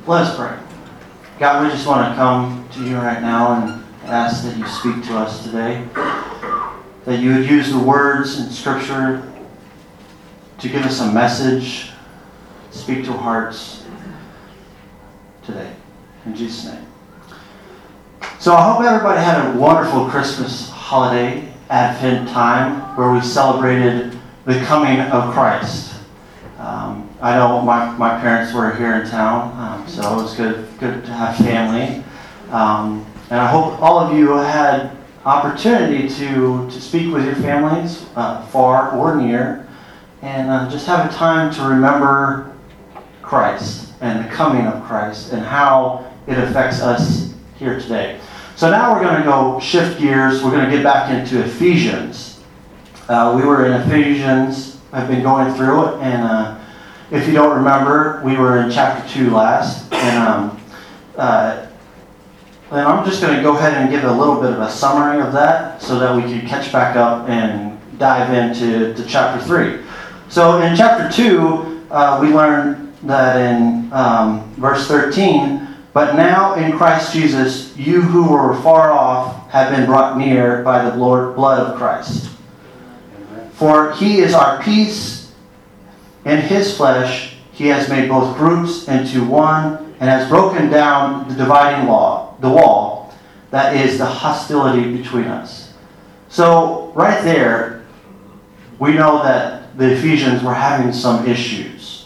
Let us pray. God, we just want to come to you right now and ask that you speak to us today. That you would use the words in Scripture to give us a message, speak to hearts today. In Jesus' name. So I hope everybody had a wonderful Christmas holiday, Advent time, where we celebrated the coming of Christ. I know my parents were here in town, so it was good to have family. And I hope all of you had opportunity to speak with your families, far or near, and just have a time to remember Christ and the coming of Christ and how it affects us here today. So now we're going to go shift gears. We're going to get back into Ephesians. We were in Ephesians. I've been going through it, and if you don't remember, we were in chapter 2 last, and I'm just going to go ahead and give a little bit of a summary of that so that we can catch back up and dive into chapter 3. So in chapter 2, we learned that in verse 13, "But now in Christ Jesus, you who were far off have been brought near by the blood of Christ. For he is our peace. In his flesh, he has made both groups into one and has broken down the dividing wall, that is the hostility between us." So right there, we know that the Ephesians were having some issues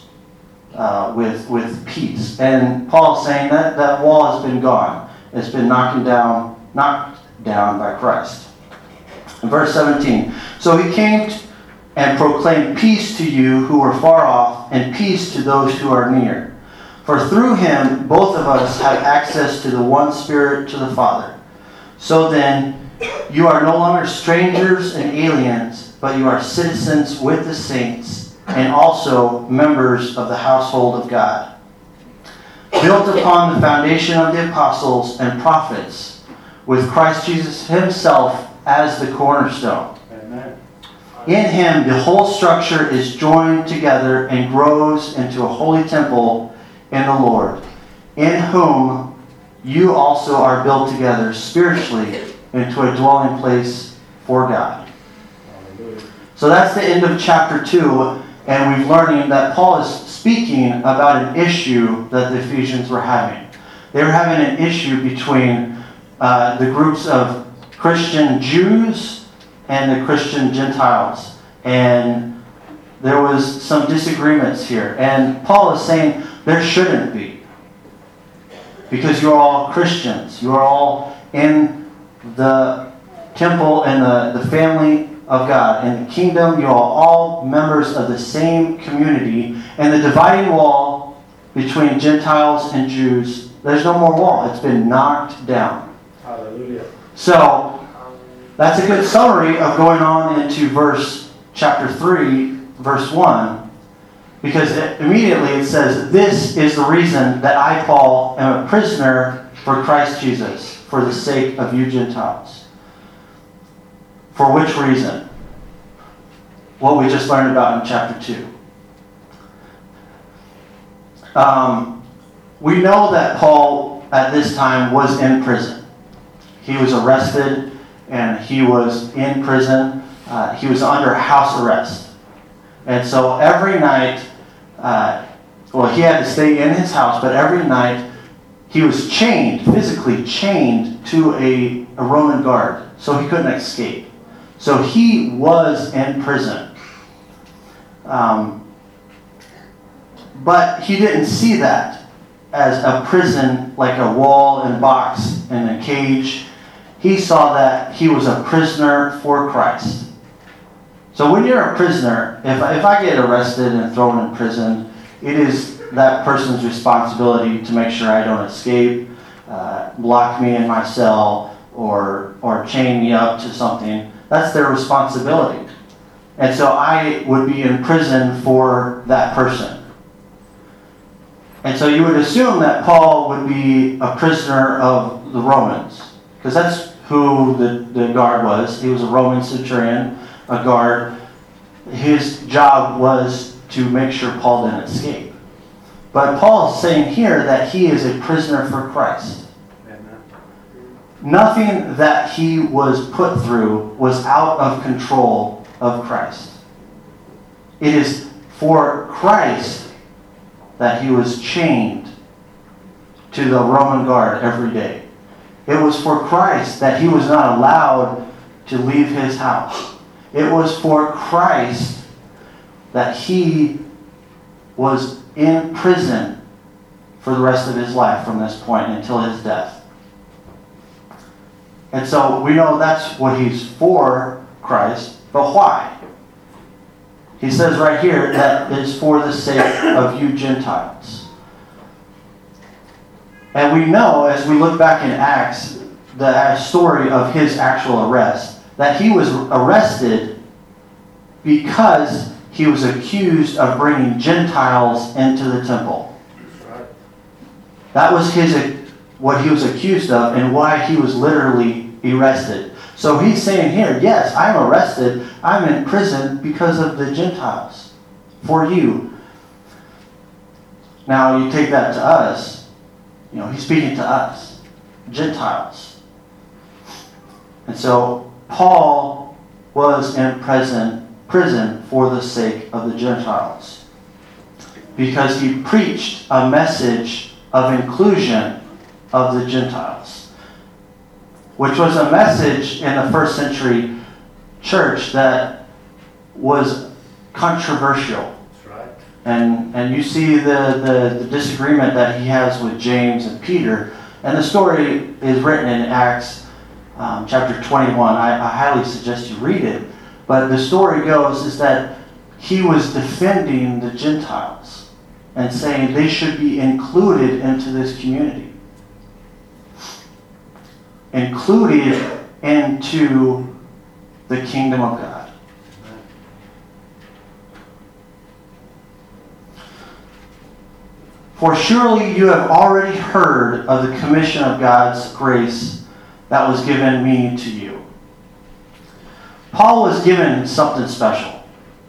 with peace. And Paul's saying that wall has been gone. It's been knocked down by Christ. In verse 17, "So he came and proclaimed peace to you who were far off, and peace to those who are near. For through him both of us have access to the one Spirit to the Father. So then, you are no longer strangers and aliens, but you are citizens with the saints, and also members of the household of God, built upon the foundation of the apostles and prophets, with Christ Jesus himself as the cornerstone. Amen. In him the whole structure is joined together and grows into a holy temple in the Lord, in whom you also are built together spiritually into a dwelling place for God." So that's the end of chapter 2, and we're learning that Paul is speaking about an issue that the Ephesians were having. They were having an issue between the groups of Christian Jews and the Christian Gentiles. And there was some disagreements here. And Paul is saying there shouldn't be. Because you're all Christians. You are all in the temple and the family of God. In the kingdom, you are all members of the same community. And the dividing wall between Gentiles and Jews, there's no more wall. It's been knocked down. Hallelujah. So that's a good summary of going on into chapter 3, verse 1, because immediately it says, "This is the reason that I, Paul, am a prisoner for Christ Jesus, for the sake of you Gentiles." For which reason? What we just learned about in chapter 2. We know that Paul, at this time, was in prison. He was arrested, and he was in prison. He was under house arrest. And so every night, he had to stay in his house, but every night he was physically chained to a Roman guard, so he couldn't escape. So he was in prison. But he didn't see that as a prison, like a wall and box and a cage. He saw that he was a prisoner for Christ. So when you're a prisoner, if I get arrested and thrown in prison, it is that person's responsibility to make sure I don't escape, lock me in my cell, or chain me up to something. That's their responsibility. And so I would be in prison for that person. And so you would assume that Paul would be a prisoner of the Romans, because that's who the guard was. He was a Roman centurion, a guard. His job was to make sure Paul didn't escape. But Paul is saying here that he is a prisoner for Christ. Amen. Nothing that he was put through was out of control of Christ. It is for Christ that he was chained to the Roman guard every day. It was for Christ that he was not allowed to leave his house. It was for Christ that he was in prison for the rest of his life from this point until his death. And so we know that's what he's for Christ, but why? He says right here that it's for the sake of you Gentiles. And we know, as we look back in Acts, the story of his actual arrest, that he was arrested because he was accused of bringing Gentiles into the temple. That was what he was accused of and why he was literally arrested. So he's saying here, yes, I'm arrested. I'm in prison because of the Gentiles. For you. Now you take that to us. He's speaking to us. Gentiles. And so Paul was in prison for the sake of the Gentiles. Because he preached a message of inclusion of the Gentiles. Which was a message in the first century church that was controversial. That's right. And you see the disagreement that he has with James and Peter. And the story is written in Acts chapter 21. I highly suggest you read it. But the story goes is that he was defending the Gentiles and saying they should be included into this community. Included into the kingdom of God. For surely you have already heard of the commission of God's grace that was given me to you. Paul was given something special.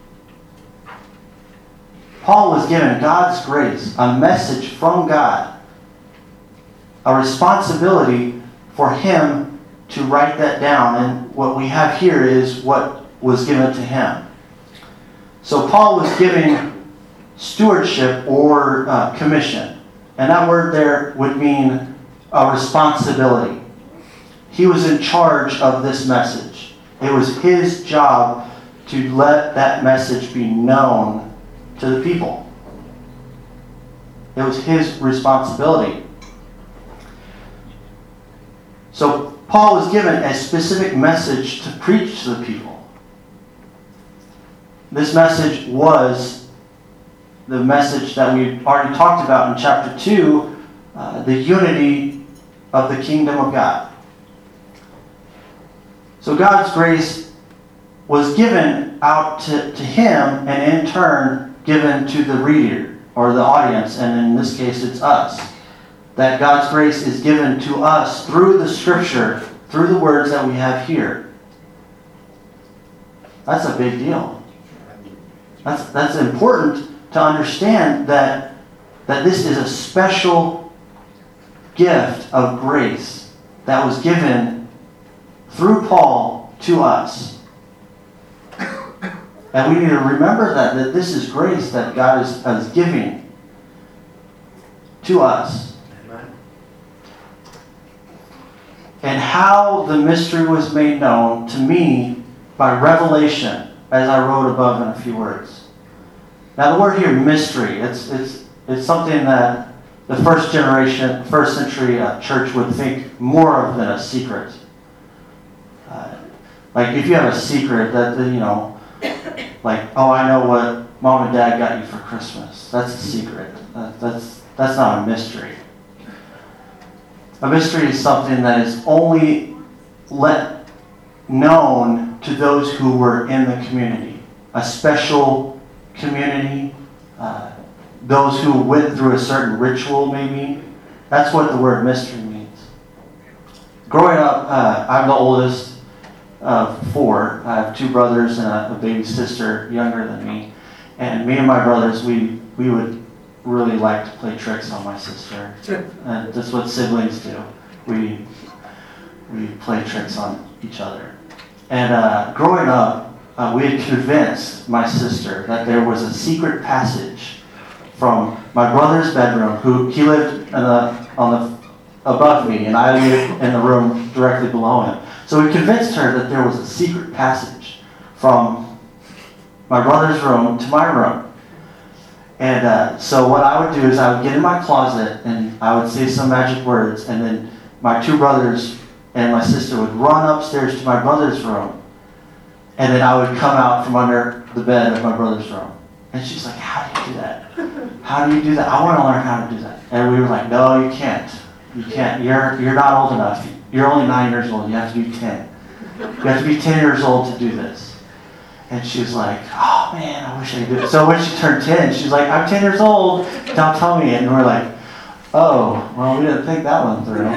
Paul was given God's grace, a message from God, a responsibility for him to write that down. And what we have here is what was given to him. So Paul was giving stewardship or commission. And that word there would mean a responsibility. He was in charge of this message. It was his job to let that message be known to the people. It was his responsibility. So Paul was given a specific message to preach to the people. This message was the message that we already talked about in chapter 2, the unity of the kingdom of God. So God's grace was given out to him and in turn given to the reader or the audience, and in this case it's us. That God's grace is given to us through the scripture, through the words that we have here. That's a big deal. That's important to understand that this is a special gift of grace that was given through Paul to us. And we need to remember that this is grace that God is giving to us. And how the mystery was made known to me by revelation, as I wrote above in a few words. Now the word here, mystery, it's something that the first century church would think more of than a secret. Like if you have a secret that, like, oh, I know what mom and dad got you for Christmas. That's a secret. That's not a mystery. A mystery is something that is only let known to those who were in the community. A special community. Those who went through a certain ritual, maybe. That's what the word mystery means. Growing up, I'm the oldest of 4. I have 2 brothers and a baby sister younger than me. And me and my brothers, we would really liked to play tricks on my sister. And that's what siblings do. We play tricks on each other. And growing up, we had convinced my sister that there was a secret passage from my brother's bedroom, he lived above me, and I lived in the room directly below him. So we convinced her that there was a secret passage from my brother's room to my room. And so what I would do is I would get in my closet and I would say some magic words, and then my two brothers and my sister would run upstairs to my brother's room, and then I would come out from under the bed of my brother's room. And she's like, how do you do that? How do you do that? I want to learn how to do that. And we were like, no, you can't. You can't. You're not old enough. You're only 9 years old. You have to be 10. You have to be 10 years old to do this. And she was like, oh man, I wish I could do it. So when she turned 10, she's like, I'm 10 years old. Now tell me. And we're like, oh, well, we didn't think that one through.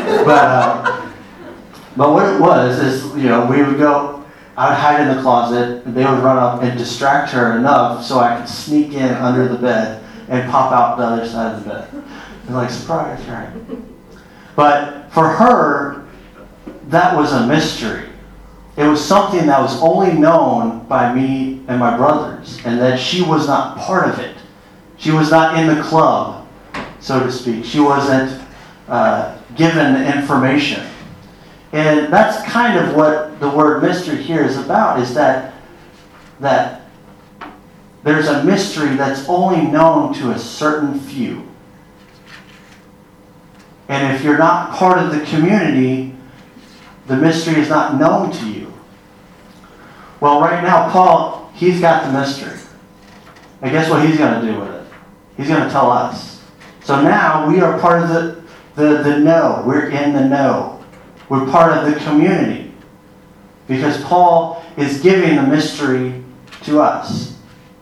But what it was is, we would go, I would hide in the closet, and they would run up and distract her enough so I could sneak in under the bed and pop out the other side of the bed. They're like, surprise, right? But for her, that was a mystery. It was something that was only known by me and my brothers, and that she was not part of it. She was not in the club, so to speak. She wasn't given the information. And that's kind of what the word mystery here is about, is that there's a mystery that's only known to a certain few. And if you're not part of the community, the mystery is not known to you. Well, right now, Paul, he's got the mystery. And guess what he's going to do with it? He's going to tell us. So now we are part of the know. We're in the know. We're part of the community. Because Paul is giving the mystery to us.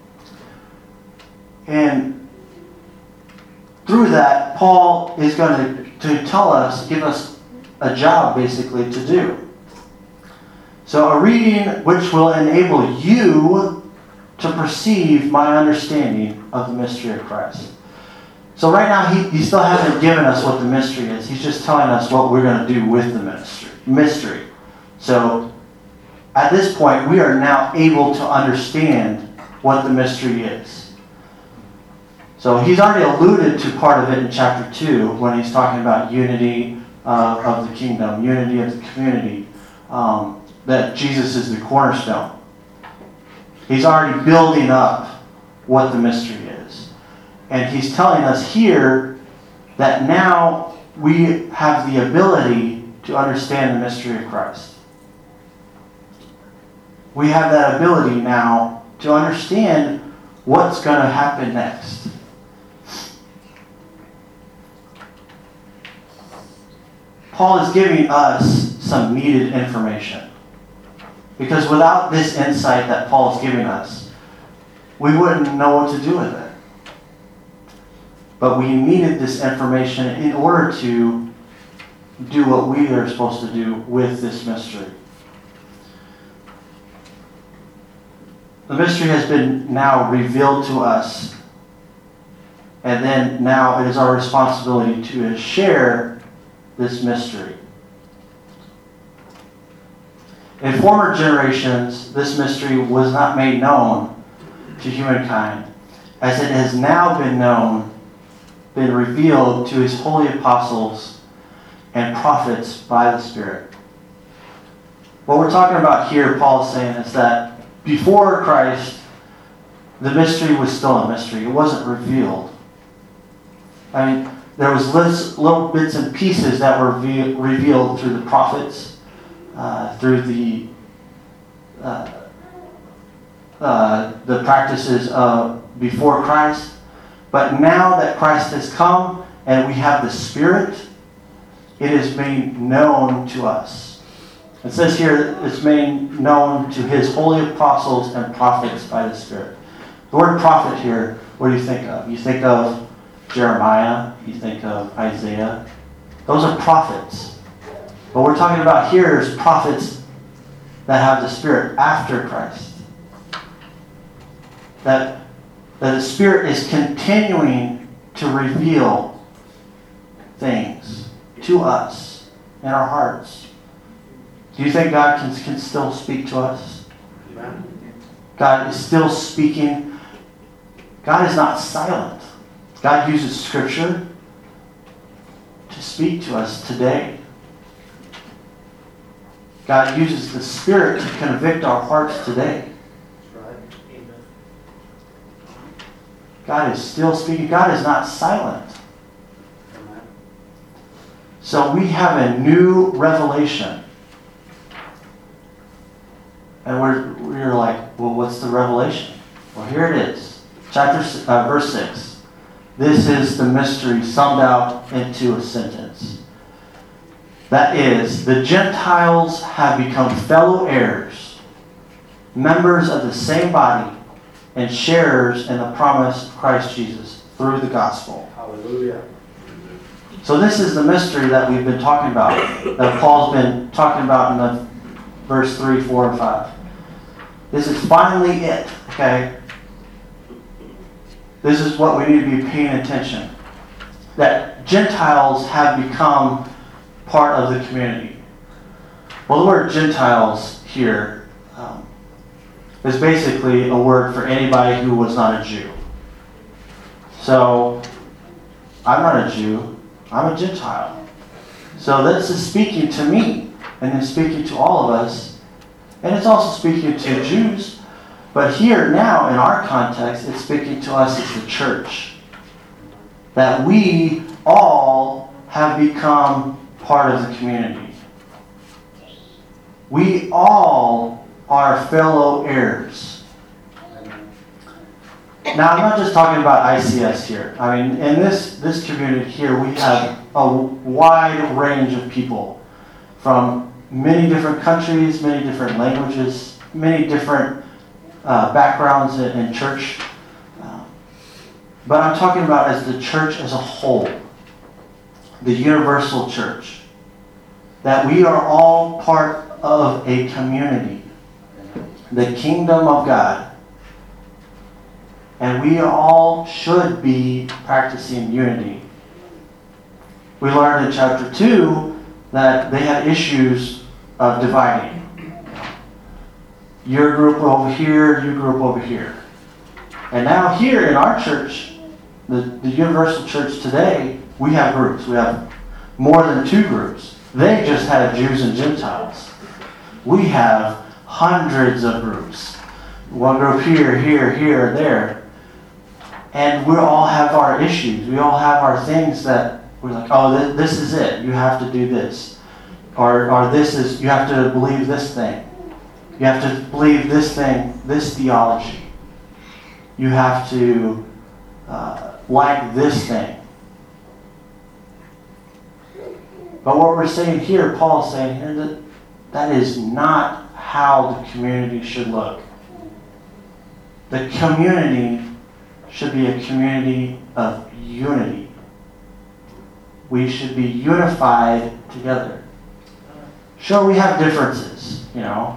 And through that, Paul is going to tell us, give us a job basically to do. So a reading which will enable you to perceive my understanding of the mystery of Christ. So right now, he still hasn't given us what the mystery is. He's just telling us what we're going to do with the mystery. So at this point, we are now able to understand what the mystery is. So he's already alluded to part of it in chapter 2 when he's talking about unity of the kingdom, unity of the community, that Jesus is the cornerstone. He's already building up what the mystery is. And he's telling us here that now we have the ability to understand the mystery of Christ. We have that ability now to understand what's going to happen next. Paul is giving us some needed information. Because without this insight that Paul is giving us, we wouldn't know what to do with it. But we needed this information in order to do what we are supposed to do with this mystery. The mystery has been now revealed to us, and then now it is our responsibility to share this mystery. In former generations, this mystery was not made known to humankind, as it has now been revealed to his holy apostles and prophets by the Spirit. What we're talking about here, Paul is saying, is that before Christ, the mystery was still a mystery. It wasn't revealed. I mean, there was little bits and pieces that were revealed through the prophets, through the practices of before Christ. But now that Christ has come and we have the Spirit, it is made known to us. It says here, it's made known to his holy apostles and prophets by the Spirit. The word prophet here, what do you think of? You think of Jeremiah, you think of Isaiah. Those are prophets. What we're talking about here is prophets that have the Spirit after Christ. That the Spirit is continuing to reveal things to us in our hearts. Do you think God can still speak to us? Amen. God is still speaking. God is not silent. God uses Scripture to speak to us today. God uses the Spirit to convict our hearts today. That's right. Amen. God is still speaking. God is not silent. Amen. So we have a new revelation. And we're like, well, what's the revelation? Well, here it is. Verse 6. This is the mystery summed out into a sentence. That is, the Gentiles have become fellow heirs, members of the same body, and sharers in the promise of Christ Jesus through the gospel. Hallelujah. So this is the mystery that we've been talking about, that Paul's been talking about in the verse 3, 4, and 5. This is finally it, okay? This is what we need to be paying attention. That Gentiles have become part of the community. Well, the word Gentiles here is basically a word for anybody who was not a Jew. So, I'm not a Jew. I'm a Gentile. So this is speaking to me, and it's speaking to all of us, and it's also speaking to Jews. But here now, in our context, it's speaking to us as the church. That we all have become part of the community. We all are fellow heirs. Now, I'm not just talking about ICS here. I mean, in this community here, we have a wide range of people from many different countries, many different languages, many different backgrounds in church. But I'm talking about as the church as a whole, the universal church, that we are all part of a community, the kingdom of God. And we all should be practicing unity. We learned in chapter 2 that they had issues of dividing. Your group over here, your group over here. And now here in our church, the universal church today, we have groups. We have more than 2 groups. They just had Jews and Gentiles. We have hundreds of groups. One group here, here, there. And we all have our issues. We all have our things that we're like, oh, this is it. You have to do this. Or this is, you have to believe this thing. You have to believe this thing, this theology. You have to like this thing. But what we're saying here, Paul's saying here, that is not how the community should look. The community should be a community of unity. We should be unified together. Sure, we have differences, you know.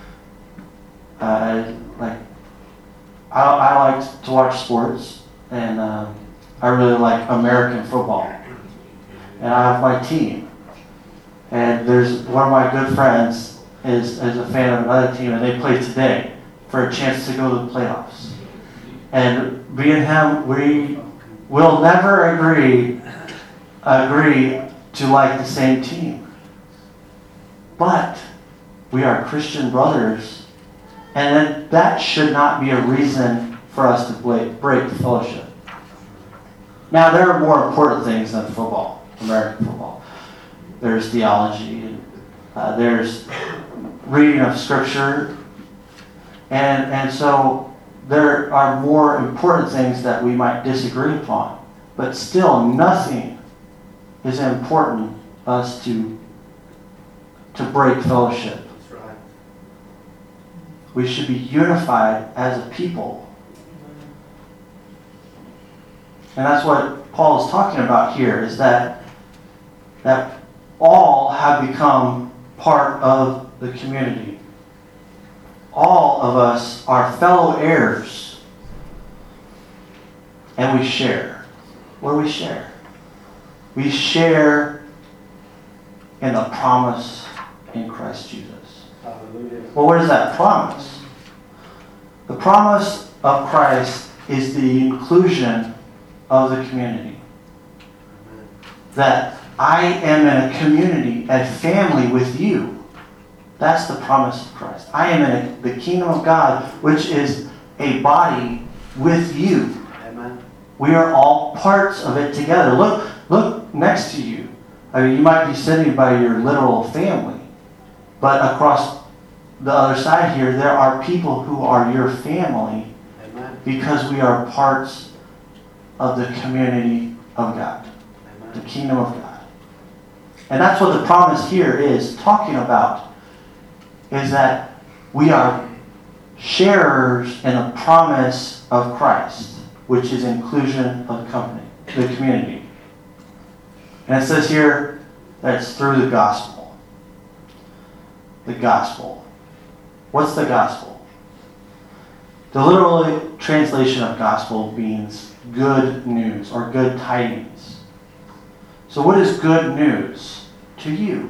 Like, I like to watch sports, and I really like American football. And I have my team. And there's one of my good friends is a fan of another team, and they play today for a chance to go to the playoffs. And me and him, we will never agree to like the same team. But we are Christian brothers, and that should not be a reason for us to break fellowship. Now, there are more important things than football, American football. There's theology, and there's reading of Scripture, and so there are more important things that we might disagree upon. But still, nothing is important us to break fellowship. That's right. We should be unified as a people. And that's what Paul is talking about here, is that all have become part of the community. All of us are fellow heirs, and we share. What do we share? We share in the promise in Christ Jesus. Hallelujah. Well, what is that promise? The promise of Christ is the inclusion of the community. Amen. That I am in a community, a family with you. That's the promise of Christ. I am in the kingdom of God, which is a body with you. Amen. We are all parts of it together. Look next to you. I mean, you might be sitting by your literal family, but across the other side here, there are people who are your family Amen. because we are parts of the community of God, the Amen. kingdom of God. And that's what the promise here is talking about, is that we are sharers in the promise of Christ, which is inclusion of the community. And it says here that it's through the gospel. The gospel. What's the gospel? The literal translation of gospel means good news or good tidings. So what is good news to you?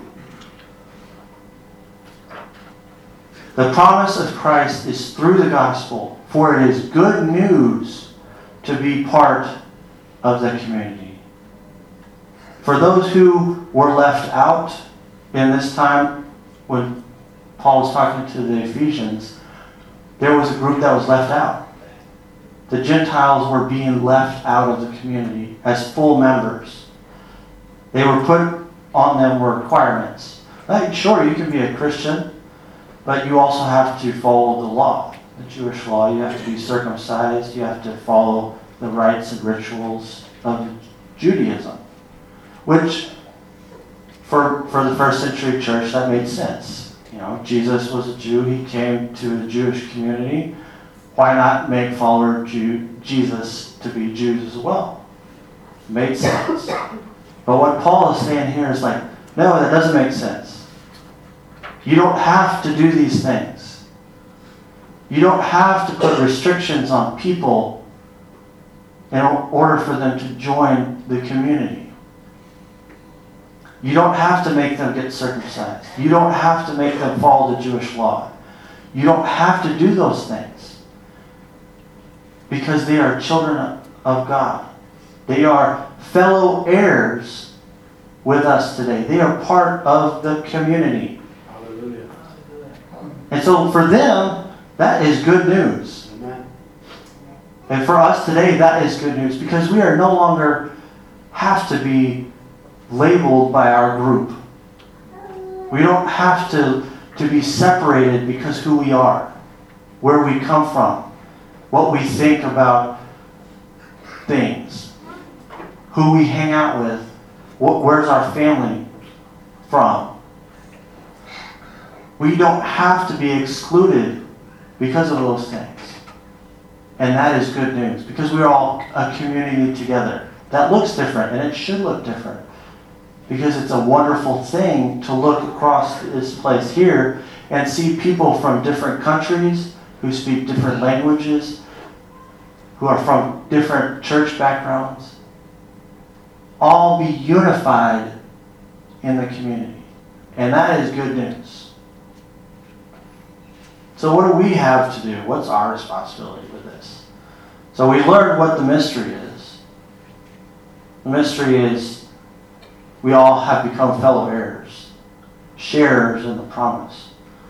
The promise of Christ is through the gospel, for it is good news to be part of the community. For those who were left out in this time, when Paul was talking to the Ephesians, there was a group that was left out. The Gentiles were being left out of the community as full members. They were put on them were requirements. Like, sure, you can be a Christian, but you also have to follow the law, the Jewish law. You have to be circumcised. You have to follow the rites and rituals of Judaism, which for the first century church, that made sense. You know, Jesus was a Jew. He came to the Jewish community. Why not make follower Jesus to be Jews as well? Made sense. But what Paul is saying here is like, no, that doesn't make sense. You don't have to do these things. You don't have to put restrictions on people in order for them to join the community. You don't have to make them get circumcised. You don't have to make them follow the Jewish law. You don't have to do those things. Because they are children of God. They are fellow heirs with us today. They are part of the community. Hallelujah. And so for them, that is good news. Amen. And for us today, that is good news because we are no longer have to be labeled by our group. We don't have to be separated because who we are, where we come from, what we think about things, who we hang out with, where's our family from. We don't have to be excluded because of those things. And that is good news because we're all a community together. That looks different and it should look different because it's a wonderful thing to look across this place here and see people from different countries who speak different languages, who are from different church backgrounds, all be unified in the community. And that is good news. So what do we have to do? What's our responsibility with this? So we learned what the mystery is. The mystery is we all have become fellow heirs, sharers in the promise.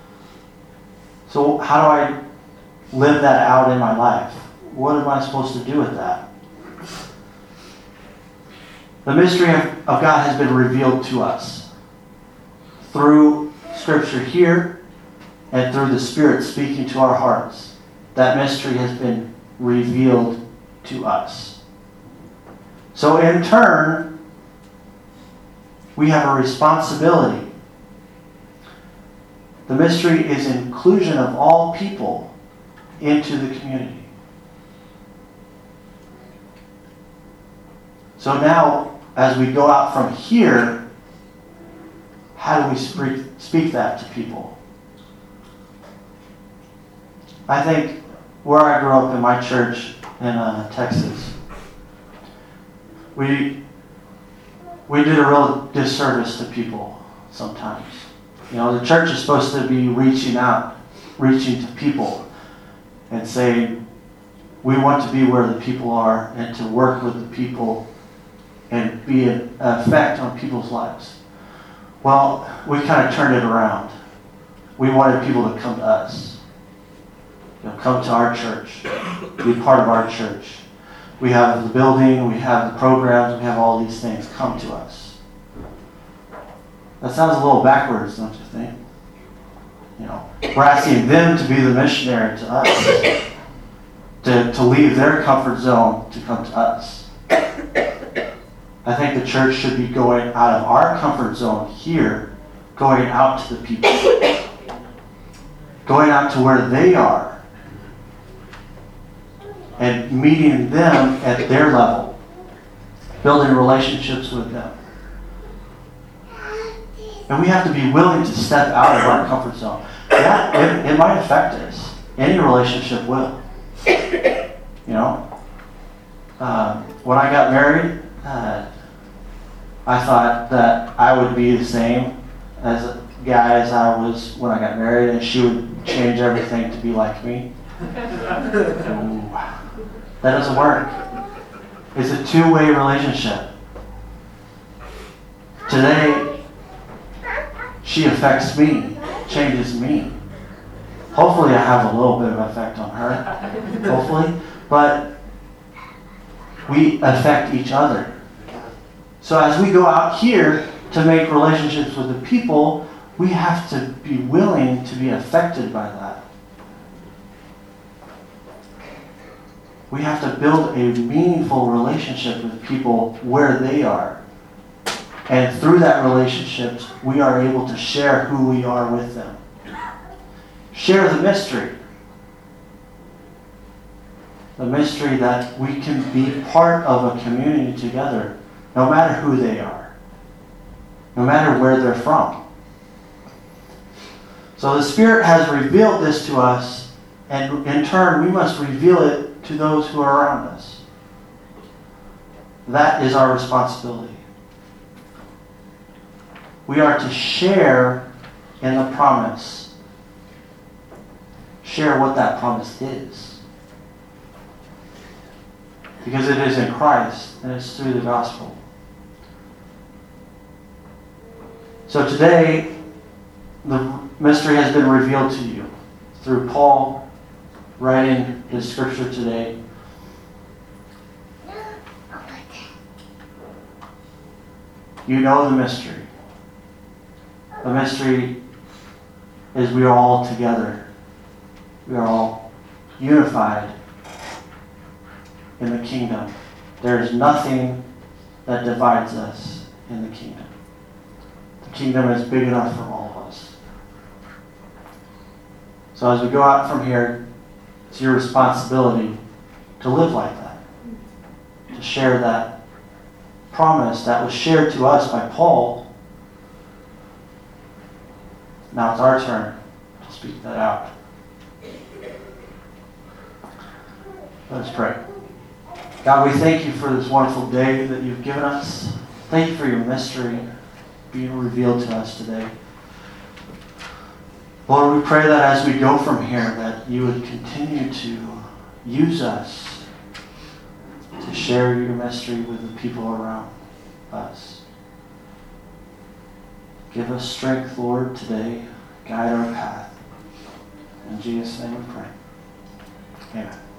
So how do I live that out in my life? What am I supposed to do with that? The mystery of God has been revealed to us through Scripture here and through the Spirit speaking to our hearts. That mystery has been revealed to us. So in turn, we have a responsibility. The mystery is inclusion of all people into the community. So now, as we go out from here, how do we speak that to people? I think where I grew up in my church in Texas, we did a real disservice to people sometimes. You know, the church is supposed to be reaching out, reaching to people and saying, we want to be where the people are and to work with the people and be an effect on people's lives. Well, we kind of turned it around. We wanted people to come to us. You know, come to our church, be part of our church. We have the building, we have the programs, we have all these things. Come to us. That sounds a little backwards, don't you think? You know, we're asking them to be the missionary to us, to leave their comfort zone to come to us. I think the church should be going out of our comfort zone here, going out to the people, going out to where they are, and meeting them at their level, building relationships with them. And we have to be willing to step out of our comfort zone. Yeah, it might affect us. Any relationship will. You know? When I got married, I thought that I would be the same as a guy as I was when I got married, and she would change everything to be like me. Ooh, that doesn't work. It's a two-way relationship. Today, she affects me, changes me. Hopefully I have a little bit of effect on her. Hopefully. But we affect each other. So as we go out here to make relationships with the people, we have to be willing to be affected by that. We have to build a meaningful relationship with people where they are. And through that relationship, we are able to share who we are with them. Share the mystery. The mystery that we can be part of a community together, no matter who they are, no matter where they're from. So the Spirit has revealed this to us, and in turn, we must reveal it to those who are around us. That is our responsibility. We are to share in the promise. Share what that promise is. Because it is in Christ, and it's through the gospel. So today, the mystery has been revealed to you through Paul writing his scripture today. You know the mystery. The mystery is we are all together. We are all unified in the kingdom. There is nothing that divides us in the kingdom. The kingdom is big enough for all of us. So as we go out from here, it's your responsibility to live like that. To share that promise that was shared to us by Paul. Now it's our turn to speak that out. Let us pray. God, we thank you for this wonderful day that you've given us. Thank you for your mystery being revealed to us today. Lord, we pray that as we go from here, that you would continue to use us to share your mystery with the people around us. Give us strength, Lord, today. Guide our path. In Jesus' name we pray. Amen.